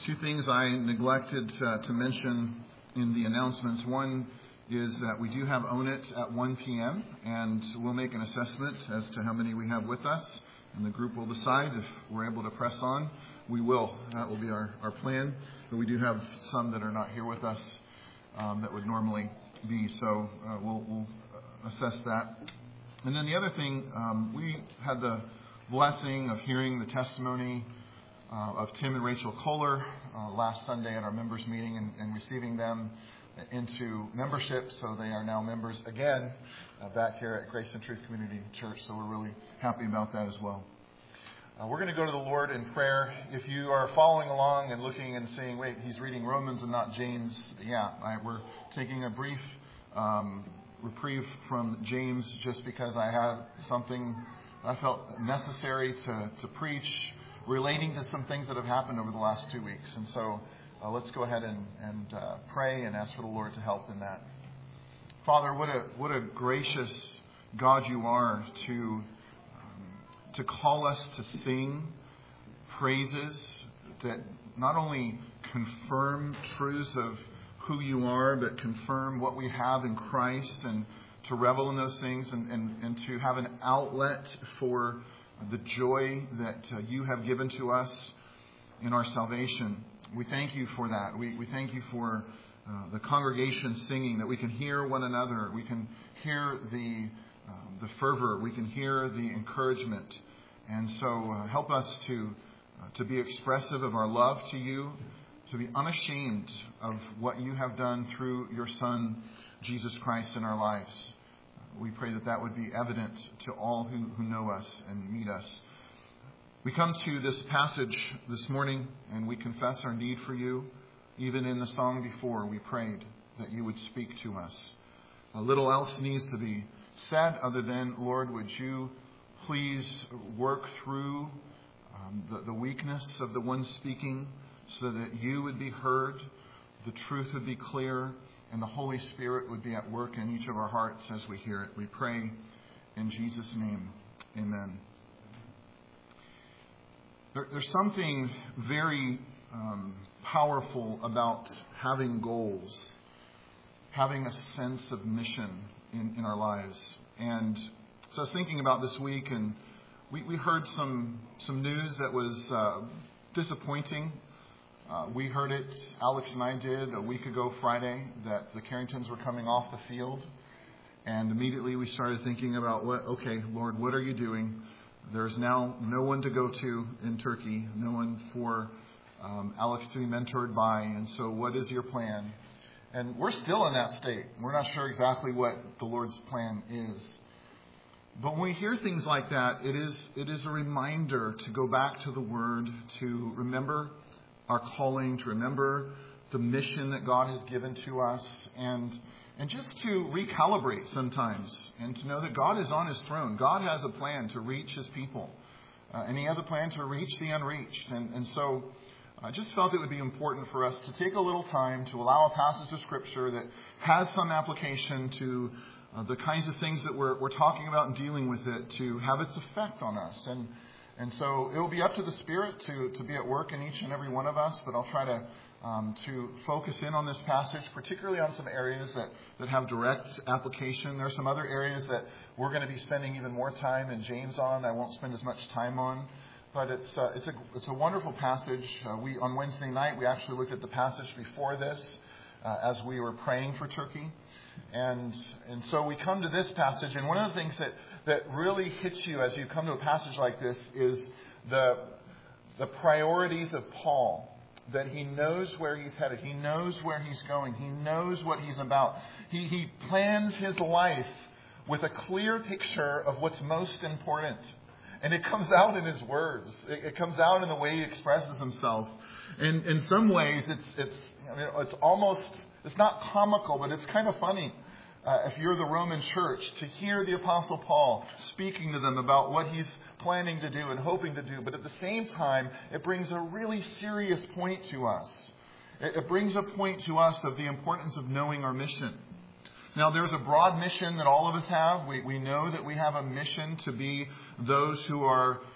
Two things I neglected to mention in the announcements. One is that we do have Own It at 1 p.m. and we'll make an assessment as to how many we have with us, and the group will decide if we're able to press on. We will. That will be our plan. But we do have some that are not here with us that would normally be, so we'll assess that. And then the other thing, we had the blessing of hearing the testimony of Tim and Rachel Kohler last Sunday at our members meeting and receiving them into membership. So they are now members again back here at Grace and Truth Community Church. So we're really happy about that as well. We're going to go to the Lord in prayer. If you are following along and looking and saying, wait, he's reading Romans and not James. We're taking a brief reprieve from James just because I had something I felt necessary to preach relating to some things that have happened over the last 2 weeks. And so let's go ahead and pray and ask for the Lord to help in that. Father, what a gracious God you are to call us to sing praises that not only confirm truths of who you are, but confirm what we have in Christ, and to revel in those things and to have an outlet for the joy that you have given to us in our salvation. We thank you for that. We thank you for the congregation singing, that we can hear one another. We can hear the fervor. We can hear the encouragement. And so help us to be expressive of our love to you, to be unashamed of what you have done through your Son, Jesus Christ, in our lives. We pray that would be evident to all who know us and meet us. We come to this passage this morning and we confess our need for you. Even in the song before, we prayed that you would speak to us. Little else needs to be said other than, Lord, would you please work through the weakness of the one speaking so that you would be heard, the truth would be clear, and the Holy Spirit would be at work in each of our hearts as we hear it. We pray in Jesus' name. Amen. There's something very powerful about having goals, having a sense of mission in our lives. And so I was thinking about this week, and we heard some news that was disappointing. We heard it, Alex and I did, a week ago Friday, that the Carringtons were coming off the field. And immediately we started thinking about, okay, Lord, what are you doing? There's now no one to go to in Turkey, no one for Alex to be mentored by. And so what is your plan? And we're still in that state. We're not sure exactly what the Lord's plan is. But when we hear things like that, it is a reminder to go back to the Word, to remember our calling, to remember the mission that God has given to us, and just to recalibrate sometimes, and to know that God is on his throne. God has a plan to reach his people, and he has a plan to reach the unreached. And so I just felt it would be important for us to take a little time to allow a passage of Scripture that has some application to the kinds of things that we're talking about and dealing with it, to have its effect on us. And so it will be up to the Spirit to be at work in each and every one of us, but I'll try to focus in on this passage, particularly on some areas that have direct application. There are some other areas that we're going to be spending even more time in James on. I won't spend as much time on, but it's a wonderful passage. On Wednesday night, we actually looked at the passage before this as we were praying for Turkey. And so we come to this passage, and one of the things that really hits you as you come to a passage like this is the priorities of Paul, that he knows where he's headed. He knows where he's going. He knows what he's about. He plans his life with a clear picture of what's most important. And it comes out in his words. It comes out in the way he expresses himself. And in some ways, it's not comical, but it's kind of funny. If you're the Roman church, to hear the Apostle Paul speaking to them about what he's planning to do and hoping to do. But at the same time, it brings a really serious point to us. It brings a point to us of the importance of knowing our mission. Now, there's a broad mission that all of us have. We know that we have a mission to be those who are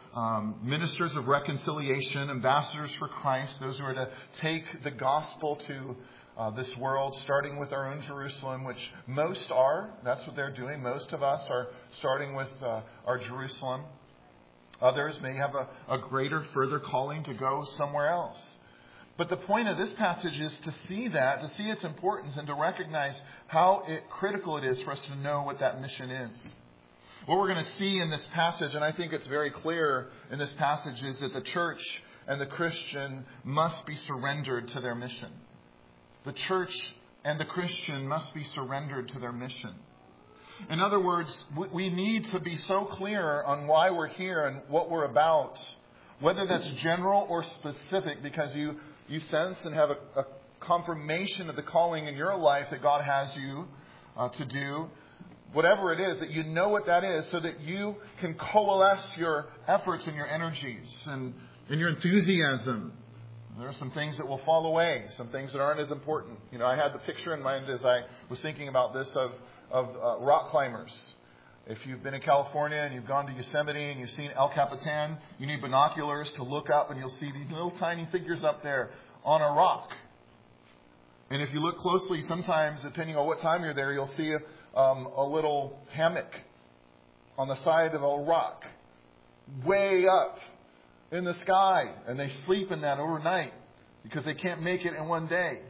ministers of reconciliation, ambassadors for Christ, those who are to take the gospel to this world, starting with our own Jerusalem, which most are. That's what they're doing. Most of us are starting with our Jerusalem. Others may have a greater, further calling to go somewhere else. But the point of this passage is to see that, to see its importance, and to recognize how critical it is for us to know what that mission is. What we're going to see in this passage, and I think it's very clear in this passage, is that the church and the Christian must be surrendered to their mission. The church and the Christian must be surrendered to their mission. In other words, we need to be so clear on why we're here and what we're about, whether that's general or specific, because you sense and have a confirmation of the calling in your life that God has you to do. Whatever it is, that you know what that is, so that you can coalesce your efforts and your energies and your enthusiasm. There are some things that will fall away, some things that aren't as important. I had the picture in mind as I was thinking about this of rock climbers. If you've been in California and you've gone to Yosemite and you've seen El Capitan, you need binoculars to look up and you'll see these little tiny figures up there on a rock. And if you look closely, sometimes, depending on what time you're there, you'll see a little hammock on the side of a rock, way up in the sky. And they sleep in that overnight because they can't make it in one day.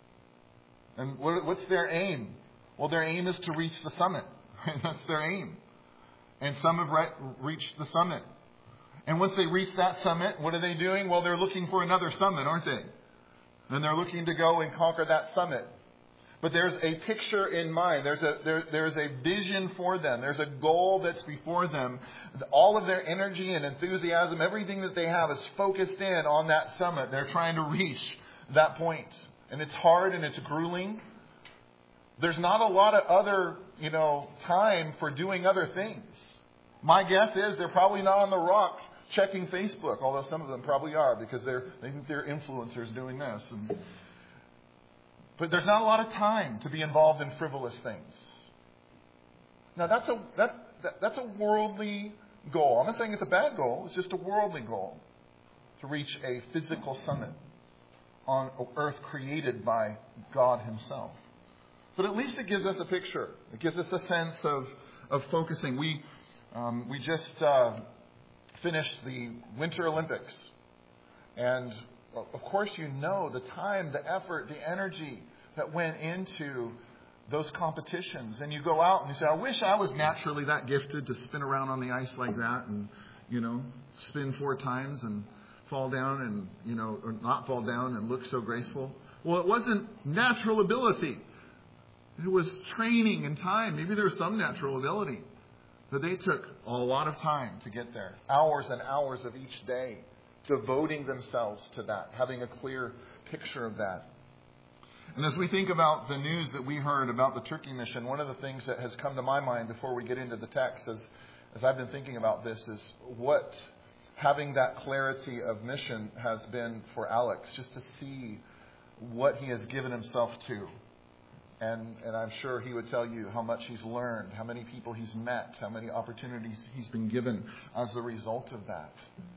And what's their aim? Well, their aim is to reach the summit. That's their aim. And some have reached the summit. And once they reach that summit, what are they doing? Well, they're looking for another summit, aren't they? And they're looking to go and conquer that summit. But there's a picture in mind. There's a vision for them. There's a goal that's before them. All of their energy and enthusiasm, everything that they have is focused in on that summit. They're trying to reach that point. And it's hard and it's grueling. There's not a lot of other, time for doing other things. My guess is they're probably not on the rock checking Facebook, although some of them probably are because they think they're influencers doing this. But there's not a lot of time to be involved in frivolous things. Now that's a worldly goal. I'm not saying it's a bad goal. It's just a worldly goal to reach a physical summit on earth created by God Himself. But at least it gives us a picture. It gives us a sense of focusing. We just finished the Winter Olympics. And of course the time, the effort, the energy that went into those competitions. And you go out and you say, I wish I was naturally that gifted to spin around on the ice like that and, spin 4 times and fall down and, or not fall down and look so graceful. Well, it wasn't natural ability. It was training and time. Maybe there was some natural ability. But they took a lot of time to get there. Hours and hours of each day. Devoting themselves to that. Having a clear picture of that. And as we think about the news that we heard about the Turkey mission, one of the things that has come to my mind before we get into the text as I've been thinking about this is what having that clarity of mission has been for Alex. Just to see what he has given himself to. And I'm sure he would tell you how much he's learned, how many people he's met, how many opportunities he's been given as a result of that.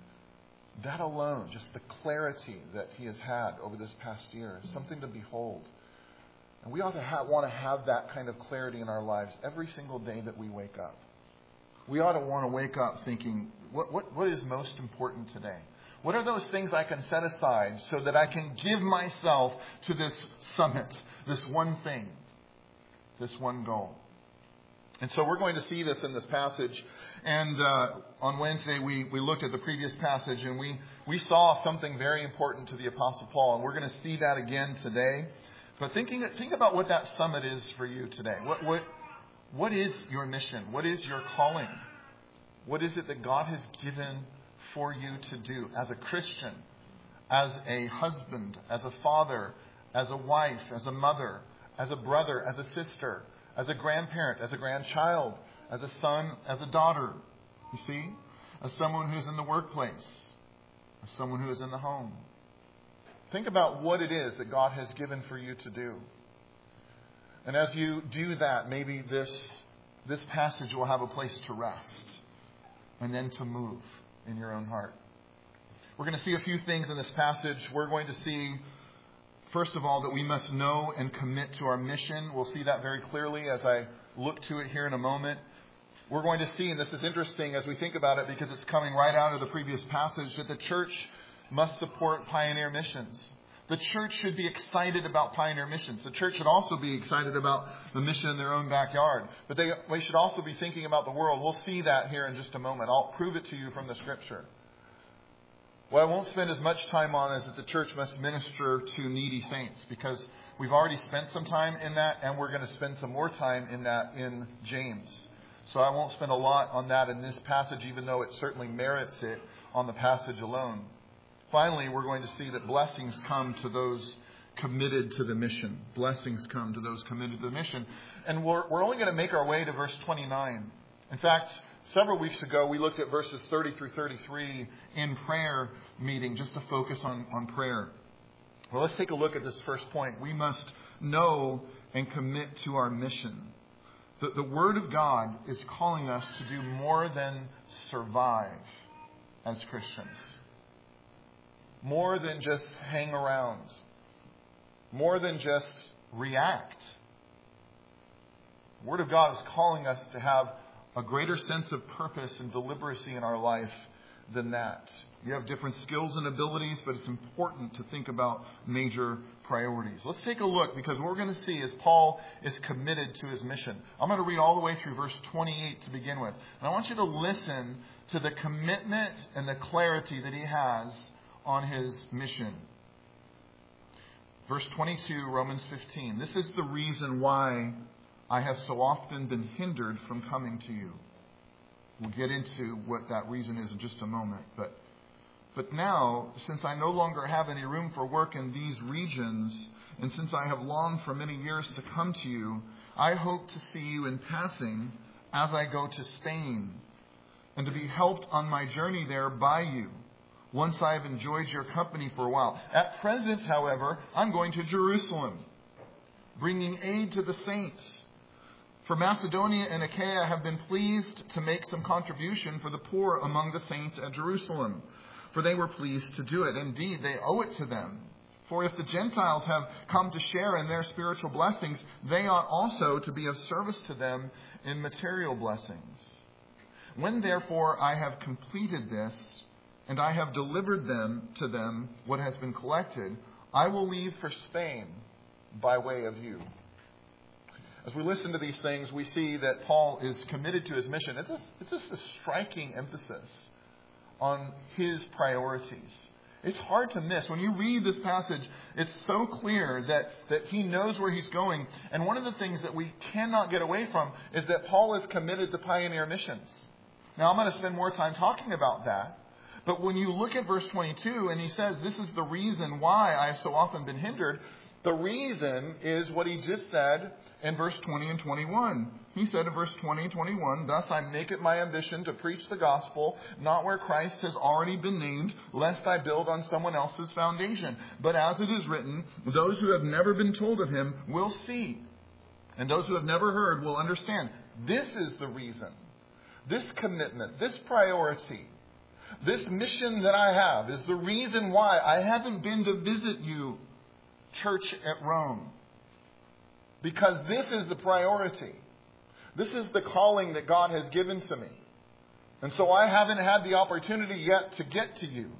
That alone, just the clarity that he has had over this past year, is something to behold. And we ought to want to have that kind of clarity in our lives every single day that we wake up. We ought to want to wake up thinking, what is most important today? What are those things I can set aside so that I can give myself to this summit, this one thing, this one goal? And so we're going to see this in this passage. And on Wednesday, we looked at the previous passage and we saw something very important to the Apostle Paul. And we're going to see that again today. But think about what that summit is for you today. What is your mission? What is your calling? What is it that God has given for you to do as a Christian, as a husband, as a father, as a wife, as a mother, as a brother, as a sister, as a grandparent, as a grandchild, as a son, as a daughter, you see? As someone who's in the workplace, as someone who is in the home. Think about what it is that God has given for you to do. And as you do that, maybe this passage will have a place to rest and then to move in your own heart. We're going to see a few things in this passage. We're going to see, first of all, that we must know and commit to our mission. We'll see that very clearly as I look to it here in a moment. We're going to see, and this is interesting as we think about it because it's coming right out of the previous passage, that the church must support pioneer missions. The church should be excited about pioneer missions. The church should also be excited about the mission in their own backyard. But they should also be thinking about the world. We'll see that here in just a moment. I'll prove it to you from the Scripture. What I won't spend as much time on is that the church must minister to needy saints, because we've already spent some time in that, and we're going to spend some more time in that in James. So I won't spend a lot on that in this passage, even though it certainly merits it on the passage alone. Finally, we're going to see that blessings come to those committed to the mission. Blessings come to those committed to the mission. And we're only going to make our way to verse 29. In fact, several weeks ago, we looked at verses 30 through 33 in prayer meeting, just to focus on prayer. Well, let's take a look at this first point. We must know and commit to our mission. The Word of God is calling us to do more than survive as Christians. More than just hang around. More than just react. The Word of God is calling us to have a greater sense of purpose and deliberacy in our life than that. You have different skills and abilities, but it's important to think about major priorities. Let's take a look, because what we're going to see is Paul is committed to his mission. I'm going to read all the way through verse 28 to begin with. And I want you to listen to the commitment and the clarity that he has on his mission. Verse 22, Romans 15. This is the reason why I have so often been hindered from coming to you. We'll get into what that reason is in just a moment. But now, since I no longer have any room for work in these regions, and since I have longed for many years to come to you, I hope to see you in passing as I go to Spain, and to be helped on my journey there by you, once I have enjoyed your company for a while. At present, however, I'm going to Jerusalem, bringing aid to the saints. For Macedonia and Achaia have been pleased to make some contribution for the poor among the saints at Jerusalem, for they were pleased to do it. Indeed, they owe it to them. For if the Gentiles have come to share in their spiritual blessings, they ought also to be of service to them in material blessings. When therefore I have completed this, and I have delivered to them what has been collected, I will leave for Spain by way of you. As we listen to these things, we see that Paul is committed to his mission. It's just a striking emphasis on his priorities. It's hard to miss. When you read this passage, it's so clear that he knows where he's going. And one of the things that we cannot get away from is that Paul is committed to pioneer missions. Now, I'm going to spend more time talking about that. But when you look at verse 22 and he says, this is the reason why I've so often been hindered, the reason is what he just said in verse 20 and 21. He said in verse 20 and 21, thus I make it my ambition to preach the gospel, not where Christ has already been named, lest I build on someone else's foundation. But as it is written, those who have never been told of him will see, and those who have never heard will understand. This is the reason. This commitment, this priority, this mission that I have is the reason why I haven't been to visit you, church at Rome. Because this is the priority. This is the calling that God has given to me. And so I haven't had the opportunity yet to get to you.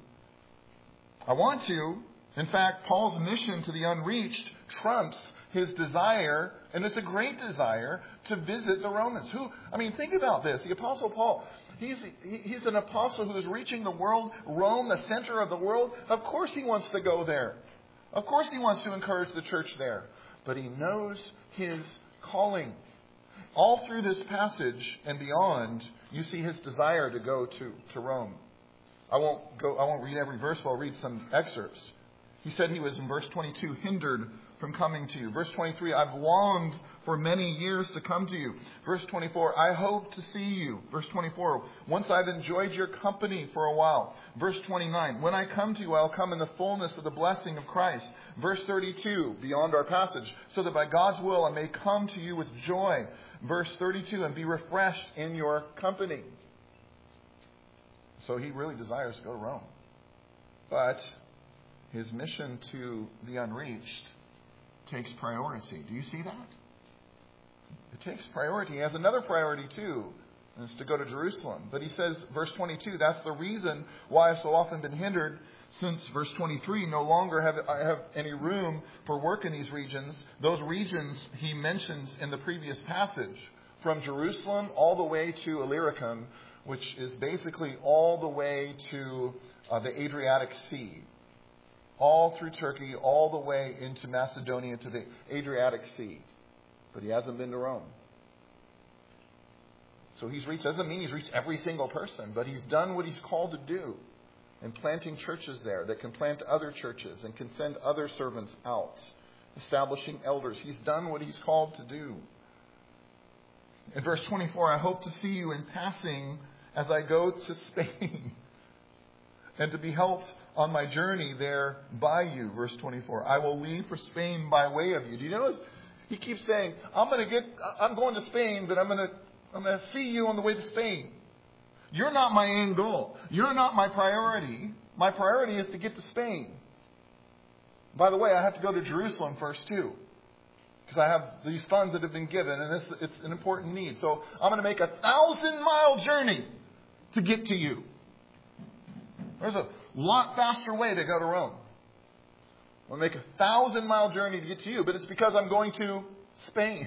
I want to. In fact, Paul's mission to the unreached trumps his desire, and it's a great desire, to visit the Romans. Think about this. The Apostle Paul, he's an apostle who is reaching the world, Rome, the center of the world. Of course he wants to go there. Of course he wants to encourage the church there. But he knows his calling. All through this passage and beyond, you see his desire to go to Rome. I won't read every verse, but I'll read some excerpts. He said he was, in verse 22, hindered from coming to you. Verse 23, I've longed for many years to come to you. Verse 24, I hope to see you. Verse 24, once I've enjoyed your company for a while. Verse 29, when I come to you, I'll come in the fullness of the blessing of Christ. Verse 32, beyond our passage, so that by God's will I may come to you with joy. Verse 32, and be refreshed in your company. So he really desires to go to Rome. But his mission to the unreached takes priority. Do you see that? It takes priority. He has another priority too, and it's to go to Jerusalem. But he says, verse 22, that's the reason why I've so often been hindered, since verse 23, no longer have I have any room for work in these regions. Those regions he mentions in the previous passage, from Jerusalem all the way to Illyricum, which is basically all the way to the Adriatic Sea. All through Turkey, all the way into Macedonia to the Adriatic Sea. But he hasn't been to Rome. So he's reached, doesn't mean he's reached every single person, but he's done what he's called to do. And planting churches there that can plant other churches and can send other servants out. Establishing elders. He's done what he's called to do. In verse 24, I hope to see you in passing as I go to Spain, and to be helped on my journey there by you. Verse 24, I will leave for Spain by way of you. Do you notice? He keeps saying, I'm going to Spain, but I'm going to see you on the way to Spain. You're not my end goal. You're not my priority. My priority is to get to Spain. By the way, I have to go to Jerusalem first too, because I have these funds that have been given, and it's an important need. So I'm going to make a 1,000-mile journey to get to you. There's a lot faster way to go to Rome. I'm going to make a 1,000-mile journey to get to you, but it's because I'm going to Spain.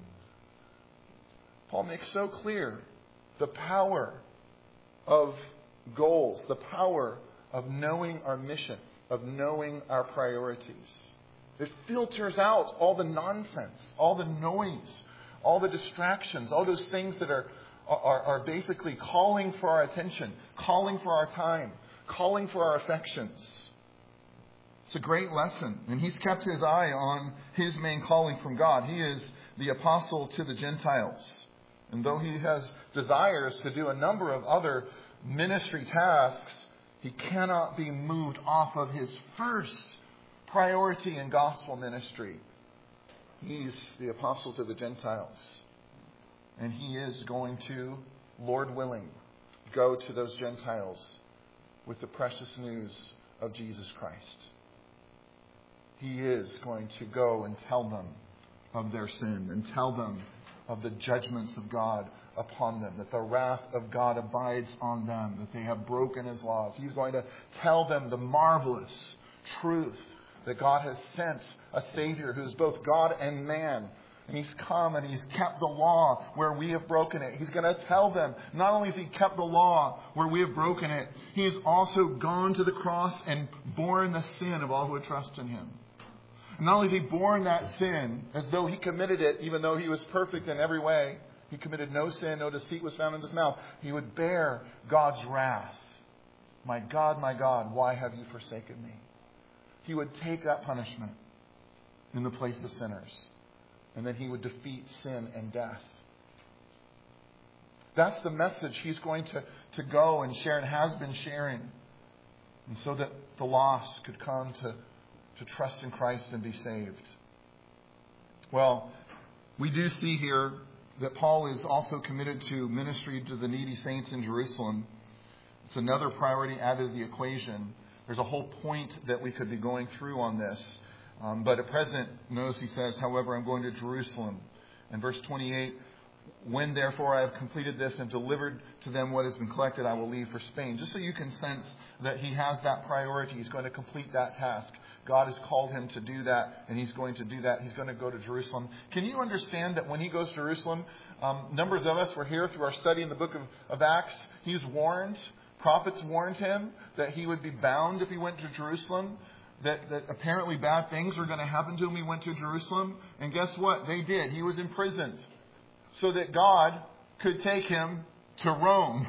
Paul makes so clear the power of goals, the power of knowing our mission, of knowing our priorities. It filters out all the nonsense, all the noise, all the distractions, all those things that are basically calling for our attention, calling for our time, calling for our affections. It's a great lesson. And he's kept his eye on his main calling from God. He is the apostle to the Gentiles. And though he has desires to do a number of other ministry tasks, he cannot be moved off of his first priority in gospel ministry. He's the apostle to the Gentiles. And he is going to, Lord willing, go to those Gentiles with the precious news of Jesus Christ. He is going to go and tell them of their sin and tell them of the judgments of God upon them, that the wrath of God abides on them, that they have broken his laws. He's going to tell them the marvelous truth that God has sent a Savior who is both God and man. And he's come and he's kept the law where we have broken it. He's going to tell them, not only has he kept the law where we have broken it, he has also gone to the cross and borne the sin of all who would trust in him. And not only has he borne that sin as though he committed it, even though he was perfect in every way, he committed no sin, no deceit was found in his mouth. He would bear God's wrath. My God, why have you forsaken me? He would take that punishment in the place of sinners. And then he would defeat sin and death. That's the message he's going to go and share and has been sharing. And so that the lost could come to trust in Christ and be saved. Well, we do see here that Paul is also committed to ministry to the needy saints in Jerusalem. It's another priority added to the equation. There's a whole point that we could be going through on this. But at present, notice he says, however, I'm going to Jerusalem. And verse 28, when therefore I have completed this and delivered to them what has been collected, I will leave for Spain. Just so you can sense that he has that priority. He's going to complete that task. God has called him to do that, and he's going to do that. He's going to go to Jerusalem. Can you understand that when he goes to Jerusalem, numbers of us were here through our study in the book of Acts. He's warned, prophets warned him that he would be bound if he went to Jerusalem. That apparently bad things were going to happen to him. He went to Jerusalem. And guess what? They did. He was imprisoned so that God could take him to Rome.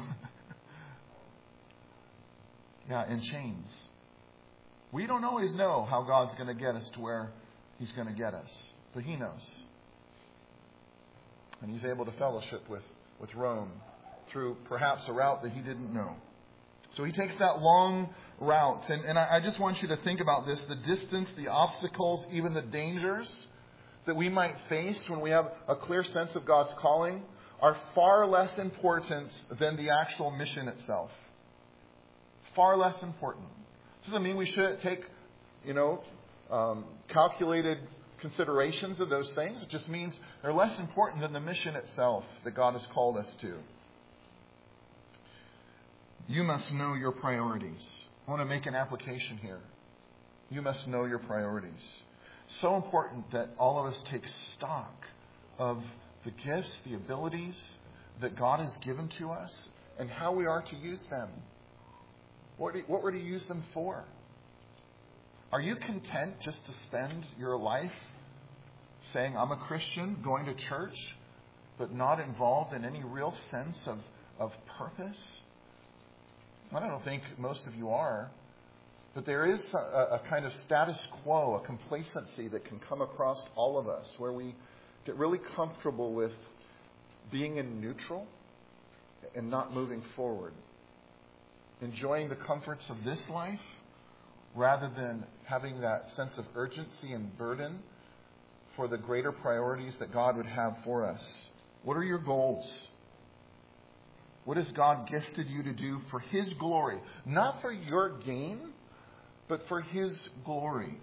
In chains. We don't always know how God's going to get us to where he's going to get us. But he knows. And he's able to fellowship with Rome through perhaps a route that he didn't know. So he takes that long route. And I just want you to think about this. The distance, the obstacles, even the dangers that we might face when we have a clear sense of God's calling are far less important than the actual mission itself. far less important. Doesn't mean we shouldn't take, calculated considerations of those things. It just means they're less important than the mission itself that God has called us to. You must know your priorities. I want to make an application here. You must know your priorities. So important that all of us take stock of the gifts, the abilities that God has given to us and how we are to use them. What we're to use them for. Are you content just to spend your life saying, I'm a Christian, going to church, but not involved in any real sense of purpose? I don't think most of you are. But there is a kind of status quo, a complacency that can come across all of us where we get really comfortable with being in neutral and not moving forward. Enjoying the comforts of this life rather than having that sense of urgency and burden for the greater priorities that God would have for us. What are your goals? What has God gifted you to do for His glory? Not for your gain, but for His glory.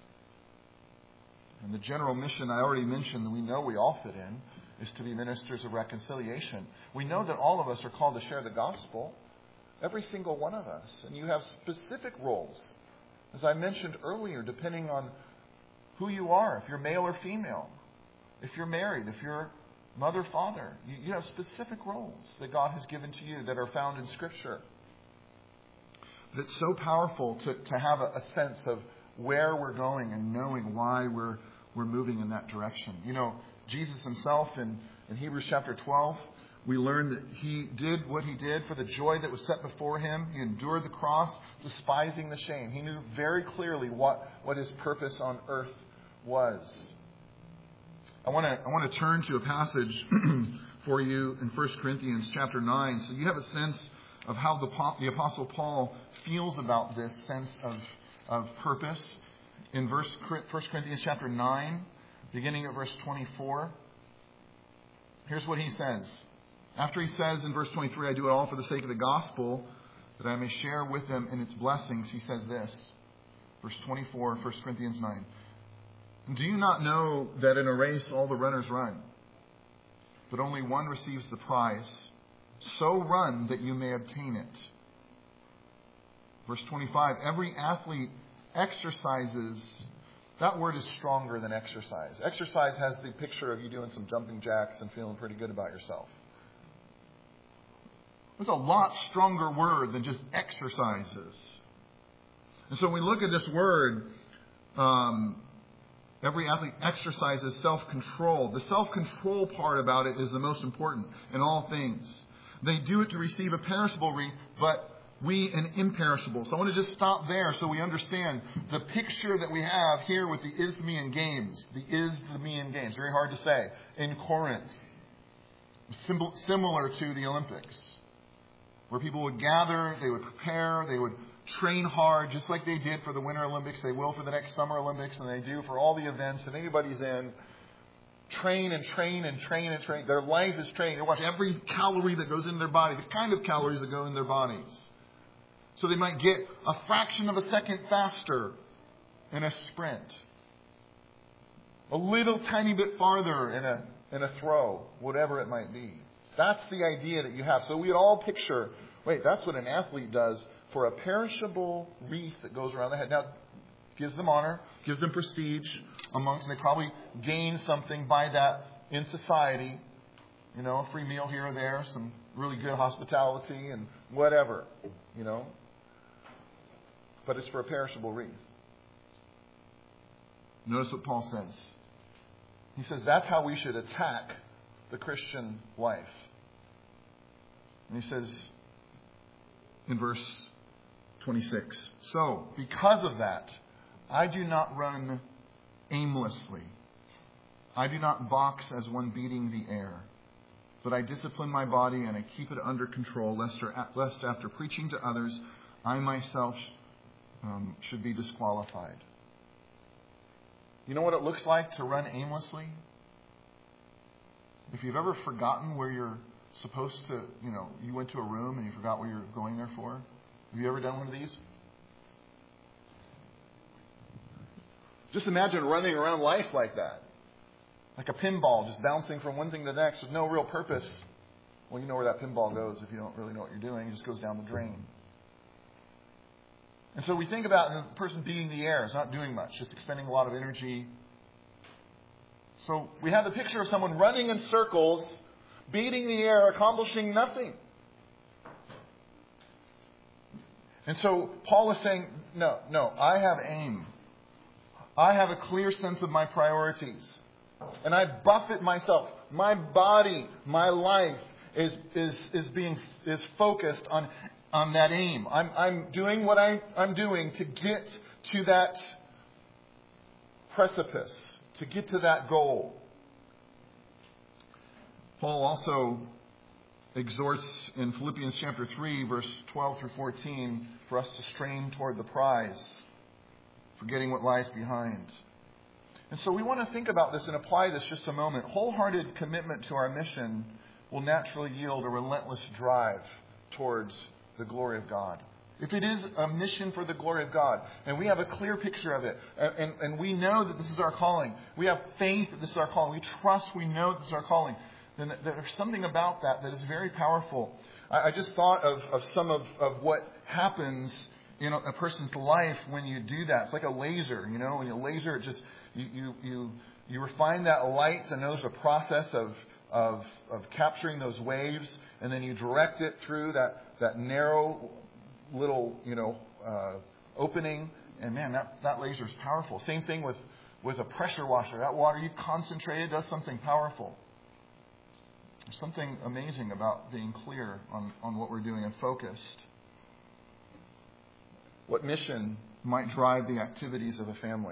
And the general mission I already mentioned that we know we all fit in is to be ministers of reconciliation. We know that all of us are called to share the gospel. Every single one of us. And you have specific roles. As I mentioned earlier, depending on who you are, if you're male or female, if you're married, if you're mother, father, you have specific roles that God has given to you that are found in Scripture. But it's so powerful to have a sense of where we're going and knowing why we're moving in that direction. Jesus Himself in Hebrews chapter 12, we learn that He did what He did for the joy that was set before Him. He endured the cross, despising the shame. He knew very clearly what His purpose on earth was. I want to turn to a passage for you in 1 Corinthians chapter 9, so you have a sense of how the Apostle Paul feels about this sense of purpose. In 1 Corinthians chapter 9, beginning at verse 24, here's what he says. After he says in verse 23, I do it all for the sake of the gospel, that I may share with them in its blessings, he says this. Verse 24, 1 Corinthians 9. Do you not know that in a race all the runners run, but only one receives the prize? So run that you may obtain it. Verse 25, every athlete exercises. That word is stronger than exercise. Exercise has the picture of you doing some jumping jacks and feeling pretty good about yourself. It's a lot stronger word than just exercises. And so when we look at this word, every athlete exercises self-control. The self-control part about it is the most important in all things. They do it to receive a perishable wreath, but we an imperishable. So I want to just stop there so we understand the picture that we have here with the Isthmian Games. The Isthmian Games, very hard to say, in Corinth. Similar to the Olympics, where people would gather, they would prepare, they would train hard, just like they did for the Winter Olympics. They will for the next Summer Olympics, and they do for all the events that anybody's in. Train and train and train and train. Their life is training. They watch every calorie that goes into their body, the kind of calories that go in their bodies. So they might get a fraction of a second faster in a sprint. A little tiny bit farther in a throw, whatever it might be. That's the idea that you have. So we all picture, wait, that's what an athlete does for a perishable wreath that goes around the head. Now, gives them honor, gives them prestige amongst, and they probably gain something by that in society. A free meal here or there, some really good hospitality and whatever, But it's for a perishable wreath. Notice what Paul says. He says that's how we should attack the Christian life. And he says in verse 26, so because of that, I do not run aimlessly. I do not box as one beating the air, but I discipline my body and I keep it under control, lest after preaching to others, I myself should be disqualified. You know what it looks like to run aimlessly? If you've ever forgotten where you're supposed to, you went to a room and you forgot what you're going there for, Have you ever done one of these? Just imagine running around life like that. Like a pinball, just bouncing from one thing to the next with no real purpose. Well, you know where that pinball goes if you don't really know what you're doing. It just goes down the drain. And so we think about the person beating the air is not doing much, just expending a lot of energy. So we have the picture of someone running in circles, beating the air, accomplishing nothing. And so Paul is saying, no, I have aim. I have a clear sense of my priorities. And I buffet myself. My body, my life is focused on that aim. I'm doing what I'm doing to get to that precipice, to get to that goal. Paul also exhorts in Philippians chapter 3, verse 12 through 14, for us to strain toward the prize, forgetting what lies behind. And so we want to think about this and apply this just a moment. Wholehearted commitment to our mission will naturally yield a relentless drive towards the glory of God. If it is a mission for the glory of God, and we have a clear picture of it, and we know that this is our calling, we have faith that this is our calling, we trust, we know that this is our calling, then there's something about that is very powerful. I just thought of some of what happens in a person's life when you do that. It's like a laser, when you laser, it just, you refine that light and knows the process of capturing those waves, and then you direct it through that narrow little, opening, and man, that laser is powerful. Same thing with a pressure washer. That water you concentrate, it does something powerful. There's something amazing about being clear on what we're doing and focused. What mission might drive the activities of a family?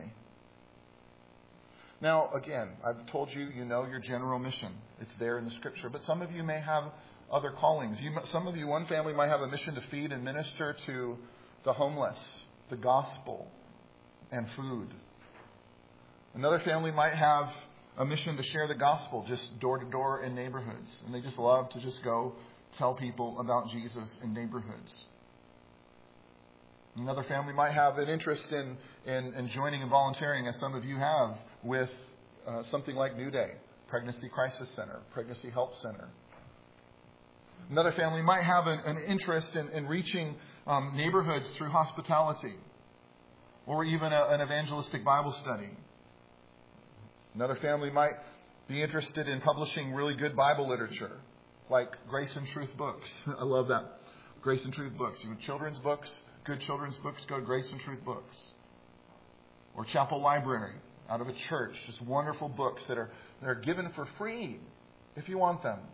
Now, again, I've told you, your general mission. It's there in the Scripture. But some of you may have other callings. Some of you, one family might have a mission to feed and minister to the homeless, the gospel, and food. Another family might have a mission to share the gospel just door to door in neighborhoods. And they just love to just go tell people about Jesus in neighborhoods. Another family might have an interest in joining and volunteering, as some of you have, with something like New Day, Pregnancy Crisis Center, Pregnancy Help Center. Another family might have an interest in reaching neighborhoods through hospitality, or even an evangelistic Bible study. Another family might be interested in publishing really good Bible literature, like Grace and Truth books. I love that. Grace and Truth books. Children's books, good children's books, go to Grace and Truth books. Or Chapel Library, out of a church. Just wonderful books that are given for free if you want them.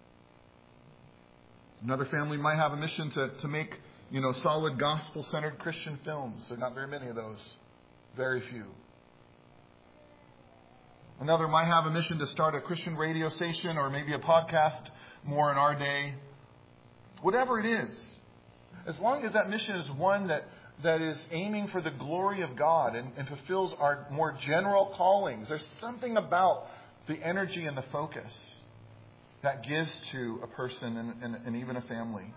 Another family might have a mission to make, solid gospel-centered Christian films. There are not very many of those. Very few. Another might have a mission to start a Christian radio station or maybe a podcast more in our day. Whatever it is, as long as that mission is one that is aiming for the glory of God and fulfills our more general callings, there's something about the energy and the focus that gives to a person and even a family.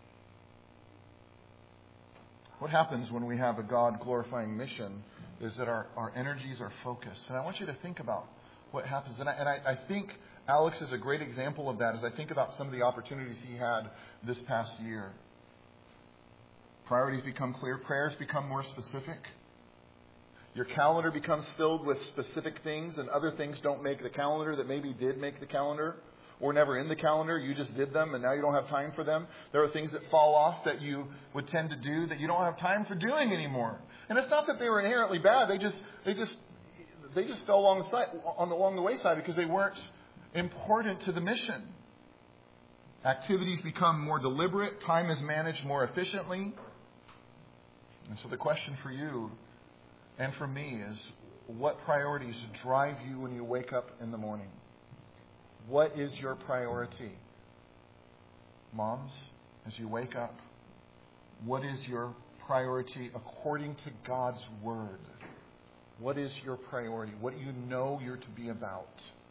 What happens when we have a God-glorifying mission is that our energies are focused. And I want you to think about what happens. And I think Alex is a great example of that as I think about some of the opportunities he had this past year. Priorities become clear. Prayers become more specific. Your calendar becomes filled with specific things, and other things don't make the calendar that maybe did make the calendar or never in the calendar. You just did them, and now you don't have time for them. There are things that fall off that you would tend to do that you don't have time for doing anymore. And it's not that they were inherently bad. They just fell along the wayside because they weren't important to the mission. Activities become more deliberate. Time is managed more efficiently. And so the question for you and for me is, what priorities drive you when you wake up in the morning? What is your priority? Moms, as you wake up, what is your priority according to God's Word? What is your priority? What do you know you're to be about?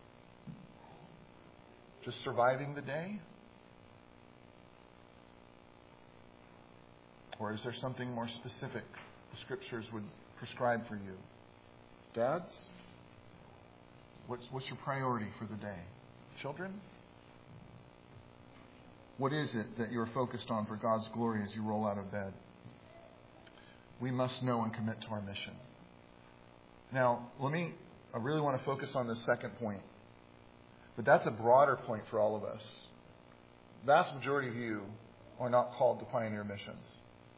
Just surviving the day? Or is there something more specific the Scriptures would prescribe for you? Dads? What's your priority for the day? Children? What is it that you're focused on for God's glory as you roll out of bed? We must know and commit to our mission. Now, I really want to focus on this second point. But that's a broader point for all of us. The vast majority of you are not called to pioneer missions.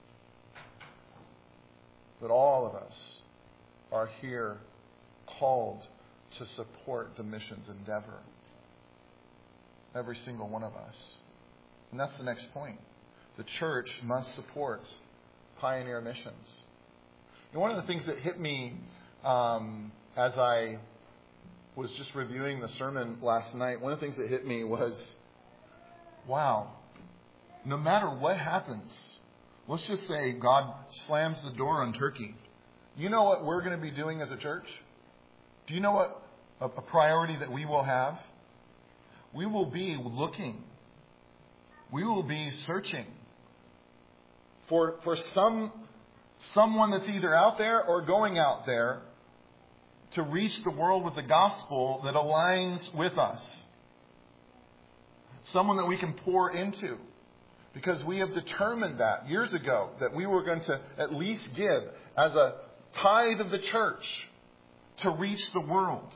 But all of us are here called to support the missions endeavor. Every single one of us. And that's the next point. The church must support pioneer missions. And one of the things that hit me as I was just reviewing the sermon last night, one of the things that hit me was, wow, no matter what happens, let's just say God slams the door on Turkey. You know what we're going to be doing as a church? Do you know what a priority that we will have? We will be looking. We will be searching for someone that's either out there or going out there to reach the world with the gospel that aligns with us. Someone that we can pour into. Because we have determined that years ago that we were going to at least give as a tithe of the church to reach the world.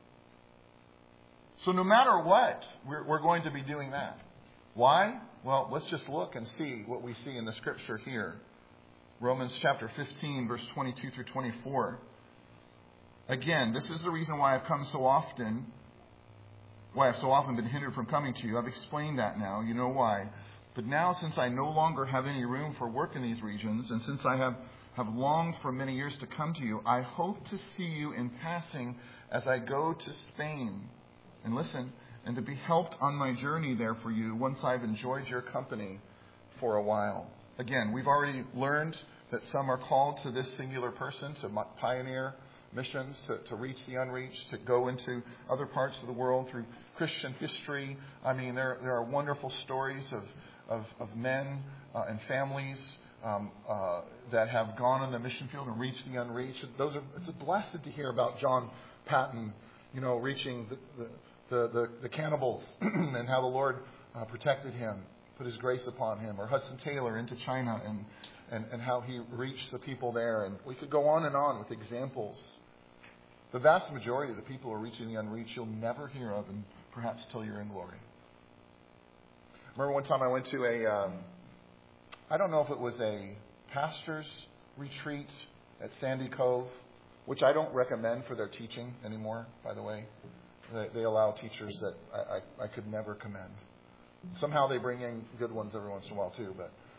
So no matter what, we're going to be doing that. Why? Well, let's just look and see what we see in the Scripture here. Romans chapter 15, verse 22 through 24. Again, this is the reason why I've so often been hindered from coming to you. I've explained that now. You know why. But now, since I no longer have any room for work in these regions, and since I have longed for many years to come to you, I hope to see you in passing as I go to Spain. And listen, and to be helped on my journey there for you once I've enjoyed your company for a while. Again, we've already learned that some are called to this singular person, to pioneer missions, to reach the unreached, to go into other parts of the world through Christian history. I mean, there are wonderful stories of men and families that have gone on the mission field and reached the unreached. It's blessed to hear about John Patton, reaching the cannibals and how the Lord protected him, put His grace upon him. Or Hudson Taylor into China and how he reached the people there. And we could go on and on with examples. The vast majority of the people who are reaching the unreached you'll never hear of, and perhaps till you're in glory. Remember one time I went to I don't know if it was a pastor's retreat at Sandy Cove, which I don't recommend for their teaching anymore, by the way. They allow teachers that I could never commend. Somehow they bring in good ones every once in a while too.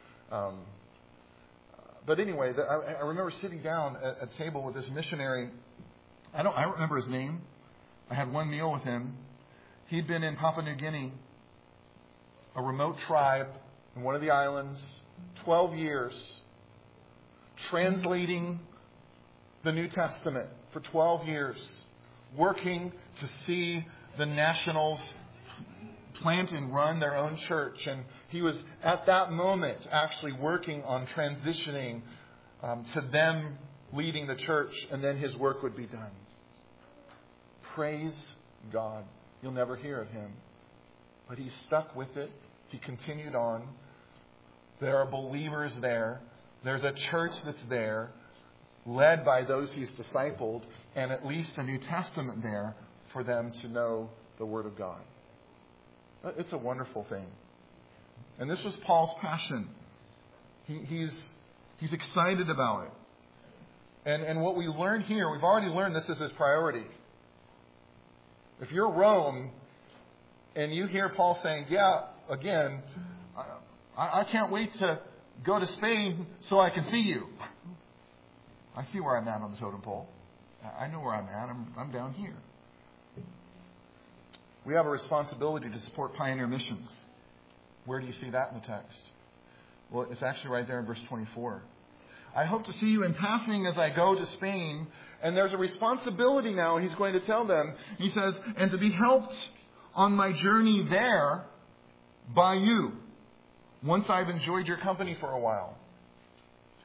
But anyway, I remember sitting down at a table with this missionary. I don't remember his name. I had one meal with him. He'd been in Papua New Guinea, a remote tribe in one of the islands, 12 years, translating the New Testament for 12 years, working to see the nationals plant and run their own church. And he was at that moment actually working on transitioning to them leading the church, and then his work would be done. Praise God. You'll never hear of him. But he stuck with it. He continued on. There are believers there. There's a church that's there, led by those he's discipled, and at least a New Testament there for them to know the Word of God. It's a wonderful thing. And this was Paul's passion. He's excited about it. And what we learn here, we've already learned this is his priority. If you're Rome and you hear Paul saying, yeah, again, I can't wait to go to Spain so I can see you. I see where I'm at on the totem pole. I know where I'm at. I'm down here. We have a responsibility to support pioneer missions. Where do you see that in the text? Well, it's actually right there in verse 24. I hope to see you in passing as I go to Spain. And there's a responsibility now he's going to tell them. He says, and to be helped on my journey there by you, once I've enjoyed your company for a while.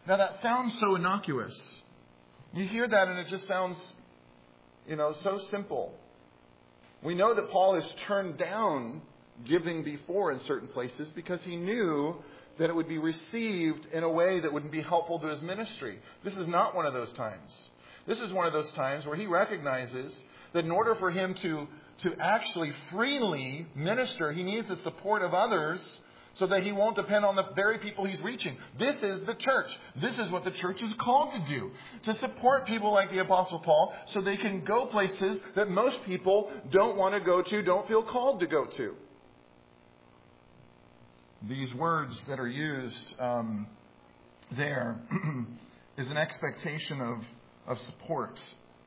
Now that sounds so innocuous. You hear that and it just sounds, so simple. We know that Paul has turned down giving before in certain places because he knew that it would be received in a way that wouldn't be helpful to his ministry. This is not one of those times. This is one of those times where he recognizes that in order for him to actually freely minister, he needs the support of others so that he won't depend on the very people he's reaching. This is the church. This is what the church is called to do. To support people like the Apostle Paul so they can go places that most people don't want to go to, don't feel called to go to. These words that are used there is an expectation of support.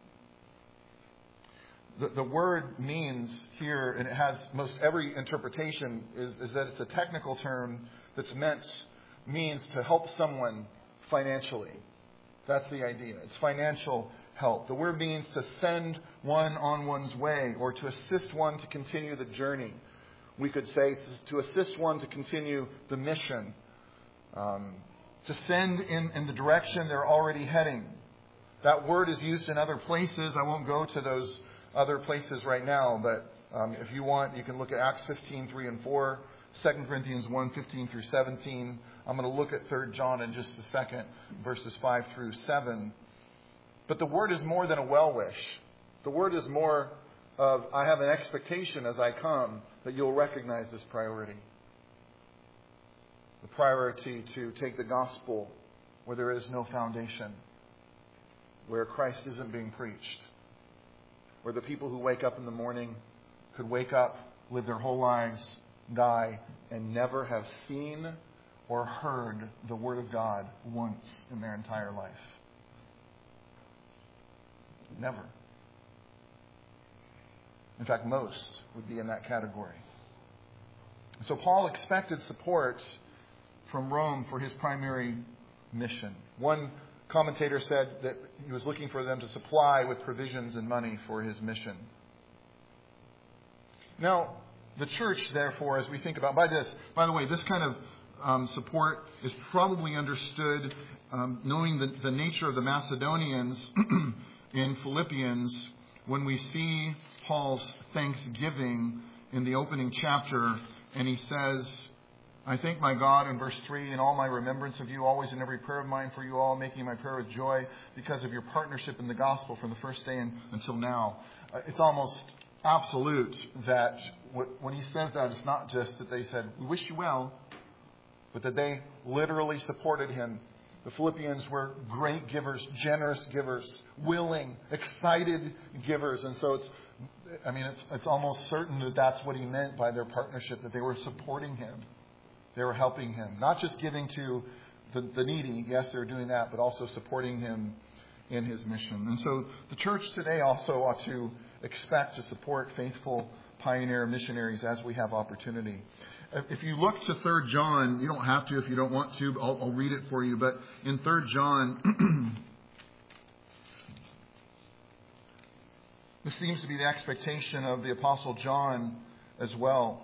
The word means here, and it has most every interpretation, is that it's a technical term that's means to help someone financially. That's the idea. It's financial help. The word means to send one on one's way or to assist one to continue the journey. We could say to assist one to continue the mission. To send in the direction they're already heading. That word is used in other places. I won't go to those other places right now, but if you want, you can look at Acts 15:3 and 4, 2 Corinthians 1:15 through 17. I'm going to look at 3 John in just a second, verses 5 through 7. But the word is more than a well wish. The word is more of, I have an expectation as I come that you'll recognize this priority. The priority to take the gospel where there is no foundation, where Christ isn't being preached, where the people who wake up in the morning could wake up, live their whole lives, die, and never have seen or heard the Word of God once in their entire life. Never. In fact, most would be in that category. So Paul expected support from Rome for his primary mission. One commentator said that he was looking for them to supply with provisions and money for his mission. Now, the church, therefore, as we think about, by the way, this kind of support is probably understood, knowing the nature of the Macedonians in Philippians, when we see Paul's thanksgiving in the opening chapter, and he says, I thank my God in verse 3 in all my remembrance of you, always in every prayer of mine for you all, making my prayer with joy because of your partnership in the gospel from the first day until now. It's almost absolute that when he says that, it's not just that they said, we wish you well, but that they literally supported him. The Philippians were great givers, generous givers, willing, excited givers. And so it's almost certain that that's what he meant by their partnership, that they were supporting him. They were helping him, not just giving to the needy. Yes, they were doing that, but also supporting him in his mission. And so the church today also ought to expect to support faithful pioneer missionaries as we have opportunity. If you look to 3 John, you don't have to if you don't want to. I'll read it for you. But in 3 John, this seems to be the expectation of the Apostle John as well.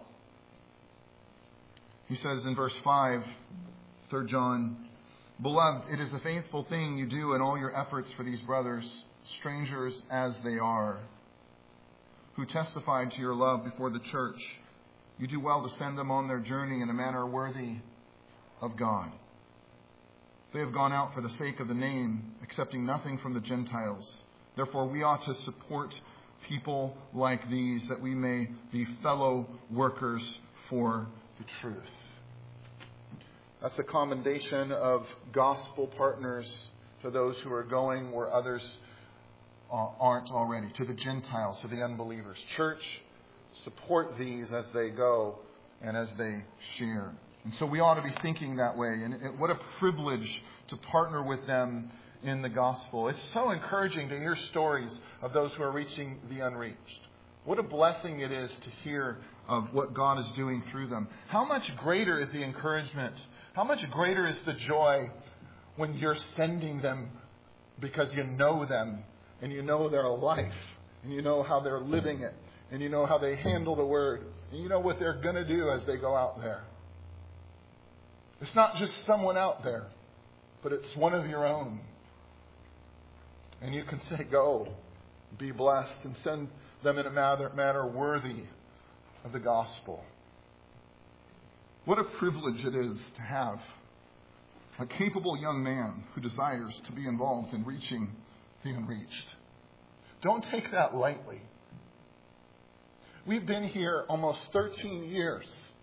He says in verse 5, 3 John, Beloved, it is a faithful thing you do in all your efforts for these brothers, strangers as they are, who testified to your love before the church. You do well to send them on their journey in a manner worthy of God. They have gone out for the sake of the name, accepting nothing from the Gentiles. Therefore, we ought to support people like these, that we may be fellow workers for the truth. That's a commendation of gospel partners to those who are going where others aren't already, to the Gentiles, to the unbelievers. Church, support these as they go and as they share. And so we ought to be thinking that way. And what a privilege to partner with them in the gospel. It's so encouraging to hear stories of those who are reaching the unreached. What a blessing it is to hear of what God is doing through them. How much greater is the encouragement? How much greater is the joy when you're sending them because you know them and you know their life and you know how they're living it and you know how they handle the word and you know what they're going to do as they go out there. It's not just someone out there, but it's one of your own. And you can say, go, be blessed, and send them in a manner worthy of the gospel. What a privilege it is to have a capable young man who desires to be involved in reaching the unreached. Don't take that lightly. We've been here almost 13 years.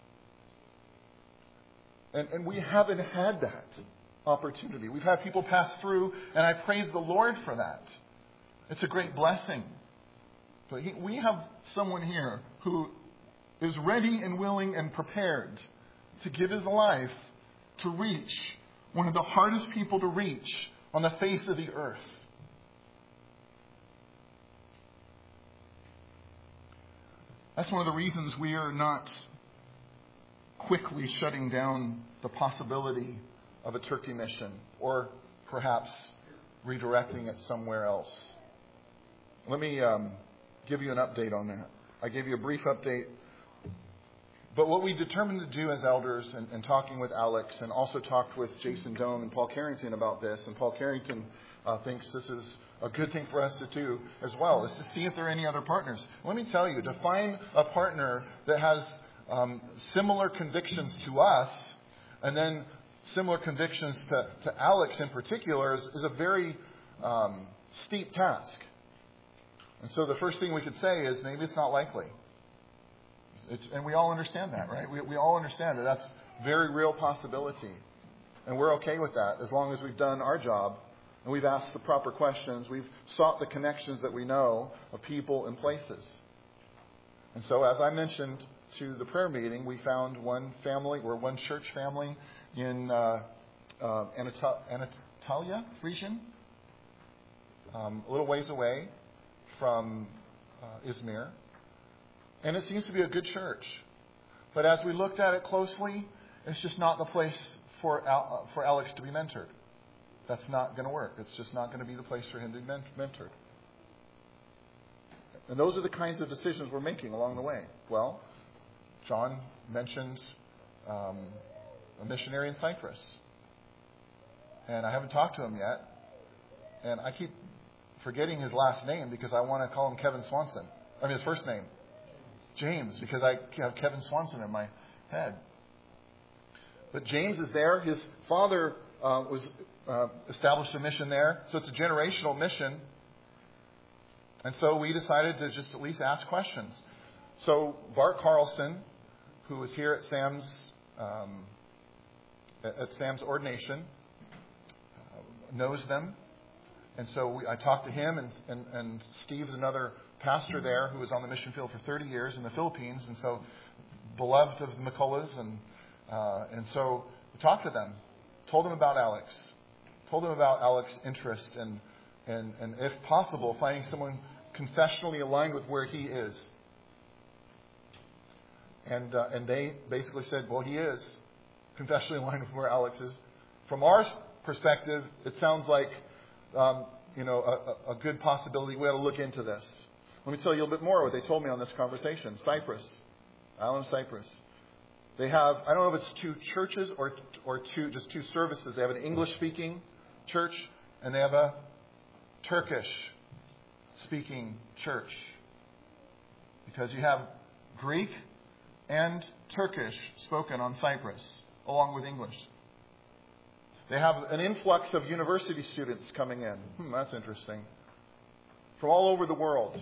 And we haven't had that opportunity. We've had people pass through, and I praise the Lord for that. It's a great blessing. But we have someone here who is ready and willing and prepared to give his life to reach one of the hardest people to reach on the face of the earth. That's one of the reasons we are not quickly shutting down the possibility of a Turkey mission, or perhaps redirecting it somewhere else. Let me give you an update on that. I gave you a brief update. But what we determined to do as elders, and talking with Alex, and also talked with Jason Doan and Paul Carrington about this, and Paul Carrington thinks this is a good thing for us to do as well, is to see if there are any other partners. Let me tell you, to find a partner that has similar convictions to us, and then similar convictions to Alex in particular, is a very steep task. And so the first thing we could say is maybe it's not likely. And we all understand that, right? We all understand that that's a very real possibility. And we're okay with that as long as we've done our job and we've asked the proper questions. We've sought the connections that we know of people and places. And so, as I mentioned to the prayer meeting, we found one family, or one church family in Anatolia region, a little ways away from Izmir. And it seems to be a good church. But as we looked at it closely, it's just not the place for Alex to be mentored. That's not going to work. It's just not going to be the place for him to be mentored. And those are the kinds of decisions we're making along the way. Well, John mentioned a missionary in Cyprus. And I haven't talked to him yet. And I keep forgetting his last name because I want to call him Kevin Swanson. I mean, his first name. James, because I have Kevin Swanson in my head. But James is there. His father established a mission there. So it's a generational mission. And so we decided to just at least ask questions. So Bart Carlson, who was here at Sam's ordination, knows them. And so I talked to him, and Steve's another pastor there who was on the mission field for 30 years in the Philippines, and so beloved of the McCulloughs, and so we talked to them, told them about Alex's interest, and if possible, finding someone confessionally aligned with where he is. And they basically said, well, he is confessionally aligned with where Alex is. From our perspective, it sounds like a good possibility. We ought to look into this. Let me tell you a little bit more what they told me on this conversation. Cyprus, Island of Cyprus. They have, I don't know if it's 2 churches or just 2 services. They have an English-speaking church, and they have a Turkish-speaking church. Because you have Greek and Turkish spoken on Cyprus, along with English. They have an influx of university students coming in. That's interesting. From all over the world.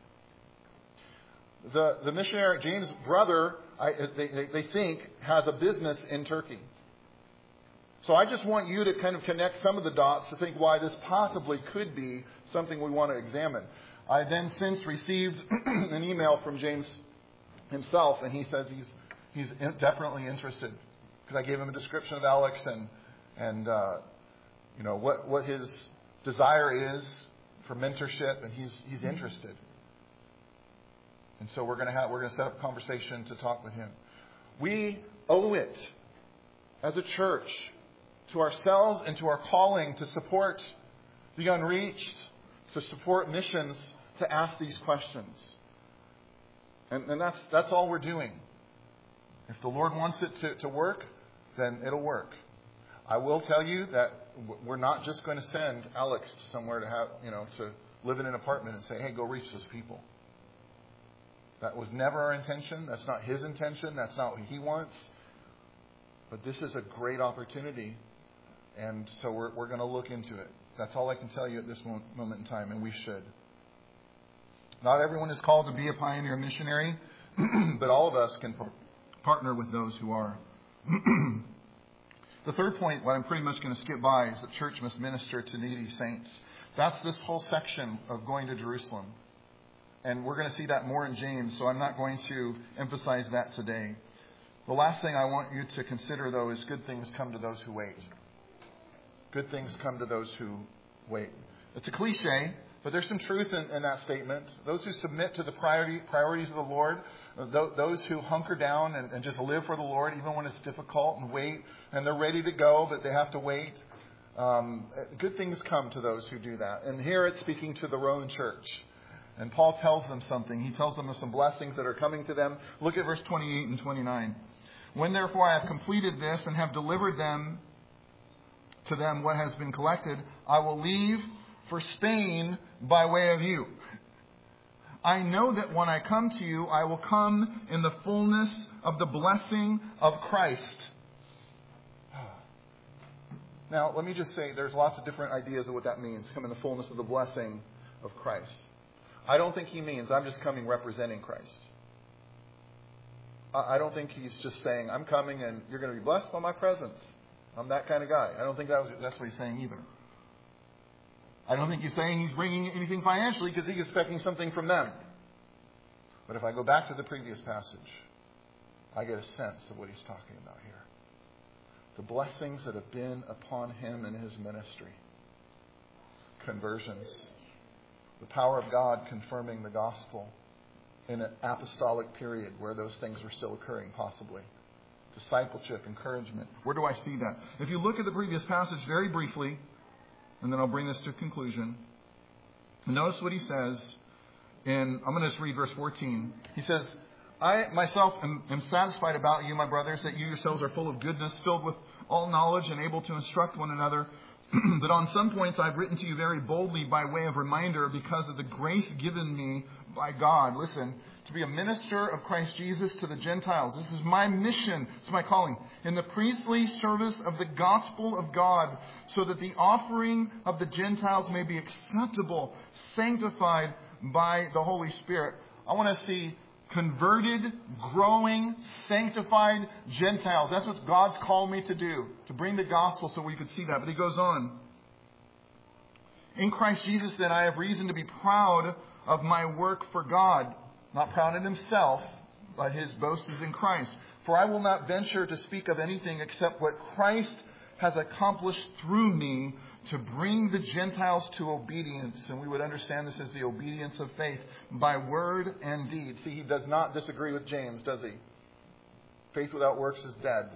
The missionary, James' brother, they think, has a business in Turkey. So I just want you to kind of connect some of the dots to think why this possibly could be something we want to examine. I then since received an email from James himself, and he says he's definitely interested. Because I gave him a description of Alex and what his desire is for mentorship, and he's interested. And so we're going to set up a conversation to talk with him. We owe it as a church to ourselves and to our calling to support the unreached, to support missions, to ask these questions. And that's all we're doing. If the Lord wants it to work, then it'll work. I will tell you that we're not just going to send Alex somewhere to have, to live in an apartment and say, hey, go reach those people. That was never our intention. That's not his intention. That's not what he wants. But this is a great opportunity. And so we're going to look into it. That's all I can tell you at this moment in time, and we should. Not everyone is called to be a pioneer missionary, but all of us can partner with those who are. The third point, what I'm pretty much going to skip by, is that church must minister to needy saints. That's this whole section of going to Jerusalem. And we're going to see that more in James, so I'm not going to emphasize that today. The last thing I want you to consider, though, is good things come to those who wait. Good things come to those who wait. It's a cliche, but there's some truth in that statement. Those who submit to the priorities of the Lord, those who hunker down and just live for the Lord, even when it's difficult, and wait, and they're ready to go, but they have to wait. Good things come to those who do that. And here it's speaking to the Roman church. And Paul tells them something. He tells them of some blessings that are coming to them. Look at verse 28 and 29. When therefore I have completed this and have delivered to them what has been collected, I will leave for Spain by way of you. I know that when I come to you, I will come in the fullness of the blessing of Christ. Now, let me just say, there's lots of different ideas of what that means, come in the fullness of the blessing of Christ. I don't think he means I'm just coming representing Christ. I don't think he's just saying, I'm coming and you're going to be blessed by my presence. I'm that kind of guy. I don't think that's what he's saying either. I don't think he's saying he's bringing anything financially because he's expecting something from them. But if I go back to the previous passage, I get a sense of what he's talking about here. The blessings that have been upon him in his ministry. Conversions. The power of God confirming the gospel in an apostolic period where those things were still occurring, possibly. Discipleship, encouragement. Where do I see that? If you look at the previous passage very briefly, and then I'll bring this to a conclusion. Notice what he says I'm going to just read verse 14. He says, I myself am satisfied about you, my brothers, that you yourselves are full of goodness, filled with all knowledge, and able to instruct one another. But on some points I've written to you very boldly by way of reminder because of the grace given me by God. Listen, to be a minister of Christ Jesus to the Gentiles. This is my mission. It's my calling. In the priestly service of the gospel of God, so that the offering of the Gentiles may be acceptable, sanctified by the Holy Spirit. I want to see converted, growing, sanctified Gentiles. That's what God's called me to do, to bring the gospel so we could see that. But he goes on. In Christ Jesus, then, I have reason to be proud of my work for God. Not proud in himself, but his boast is in Christ. For I will not venture to speak of anything except what Christ has accomplished through me to bring the Gentiles to obedience. And we would understand this as the obedience of faith by word and deed. See, he does not disagree with James, does he? Faith without works is dead.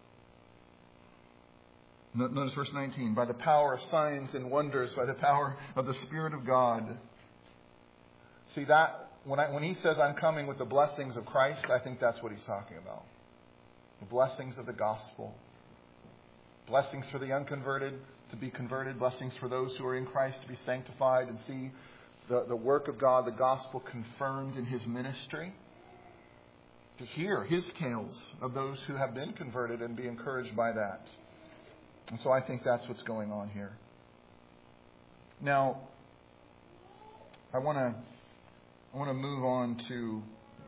Notice verse 19. By the power of signs and wonders, by the power of the Spirit of God. See, that when he says I'm coming with the blessings of Christ, I think that's what he's talking about. The blessings of the gospel. Blessings for the unconverted to be converted. Blessings for those who are in Christ to be sanctified and see the work of God, the gospel confirmed in his ministry. To hear his tales of those who have been converted and be encouraged by that. And so I think that's what's going on here. Now, I want to move on to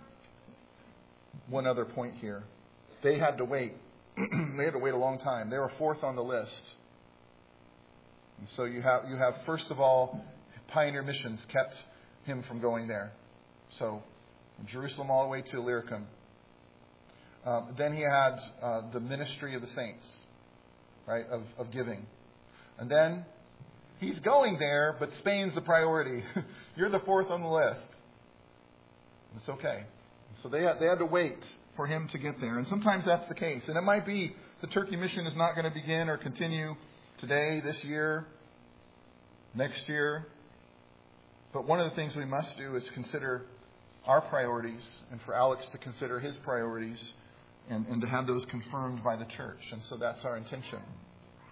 one other point here. They had to wait. They had to wait a long time. They were fourth on the list. And so you have first of all, Pioneer Missions kept him from going there. So from Jerusalem all the way to Illyricum. Then he had the ministry of the saints, right, of giving. And then he's going there, but Spain's the priority. You're the fourth on the list. It's okay. So they had to wait for him to get there. And sometimes that's the case. And it might be the Turkey mission is not going to begin or continue today, this year, next year. But one of the things we must do is consider our priorities, and for Alex to consider his priorities, and to have those confirmed by the church. And so that's our intention.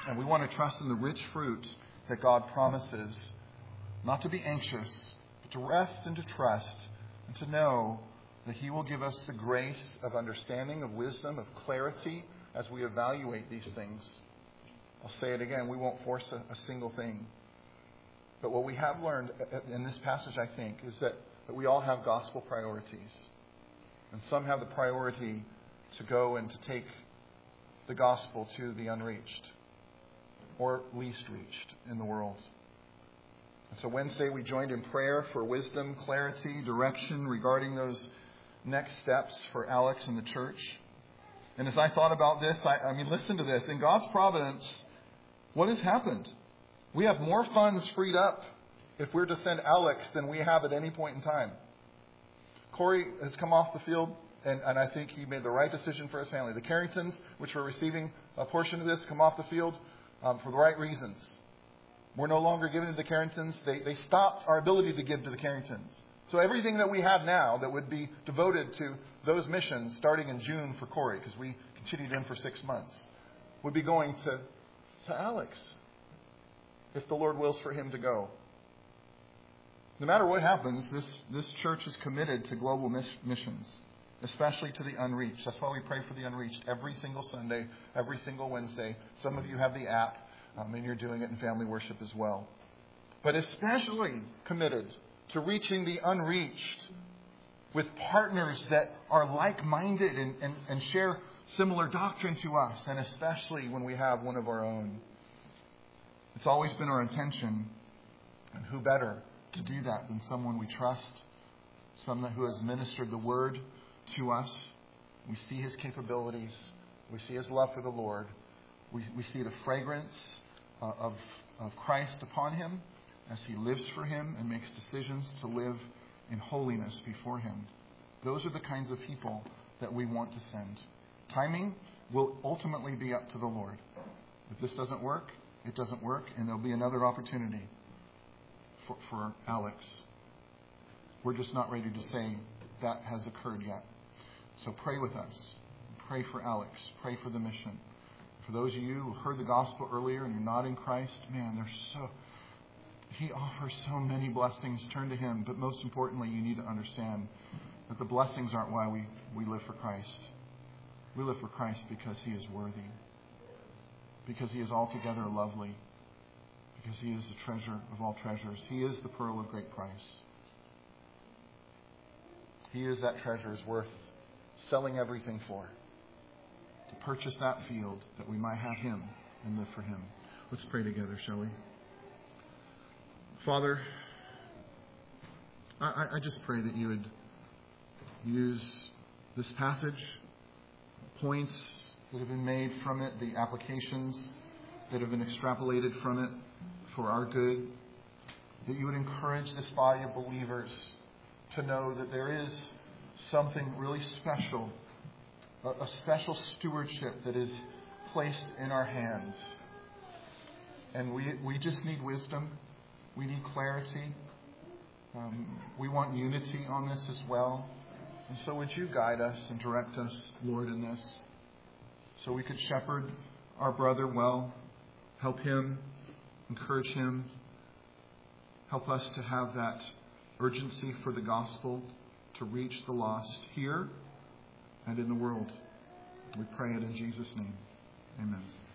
And we want to trust in the rich fruit that God promises, not to be anxious, but to rest and to trust and to know that He will give us the grace of understanding, of wisdom, of clarity as we evaluate these things. I'll say it again, we won't force a single thing. But what we have learned in this passage, I think, is that we all have gospel priorities. And some have the priority to go and to take the gospel to the unreached or least reached in the world. And so Wednesday we joined in prayer for wisdom, clarity, direction regarding those next steps for Alex and the church. And as I thought about this, I mean, listen to this. In God's providence, what has happened? We have more funds freed up if we're to send Alex than we have at any point in time. Corey has come off the field, and I think he made the right decision for his family. The Carringtons, which were receiving a portion of this, come off the field for the right reasons. We're no longer giving to the Carringtons. They stopped our ability to give to the Carringtons. So everything that we have now that would be devoted to those missions starting in June for Corey, because we continued in for 6 months, would be going to Alex if the Lord wills for him to go. No matter what happens, this church is committed to global missions, especially to the unreached. That's why we pray for the unreached every single Sunday, every single Wednesday. Some of you have the app, and you're doing it in family worship as well. But especially committed to reaching the unreached with partners that are like-minded and share similar doctrine to us, and especially when we have one of our own. It's always been our intention, and who better to do that than someone we trust, someone who has ministered the Word to us. We see his capabilities. We see his love for the Lord. We see the fragrance of Christ upon him as he lives for him and makes decisions to live in holiness before him. Those are the kinds of people that we want to send. Timing will ultimately be up to the Lord. If this doesn't work, it doesn't work, and there'll be another opportunity for Alex. We're just not ready to say that has occurred yet. So pray with us. Pray for Alex. Pray for the mission. For those of you who heard the gospel earlier and you're not in Christ, man, He offers so many blessings. Turn to Him. But most importantly, you need to understand that the blessings aren't why we live for Christ. We live for Christ because He is worthy. Because He is altogether lovely. Because He is the treasure of all treasures. He is the pearl of great price. He is that treasure is worth selling everything for. To purchase that field that we might have Him and live for Him. Let's pray together, shall we? Father, I just pray that you would use this passage, points that have been made from it, the applications that have been extrapolated from it for our good, that you would encourage this body of believers to know that there is something really special, a special stewardship that is placed in our hands. And we just need wisdom. We need clarity. We want unity on this as well. And so would you guide us and direct us, Lord, in this, so we could shepherd our brother well, help him, encourage him, help us to have that urgency for the gospel to reach the lost here and in the world. We pray it in Jesus' name. Amen.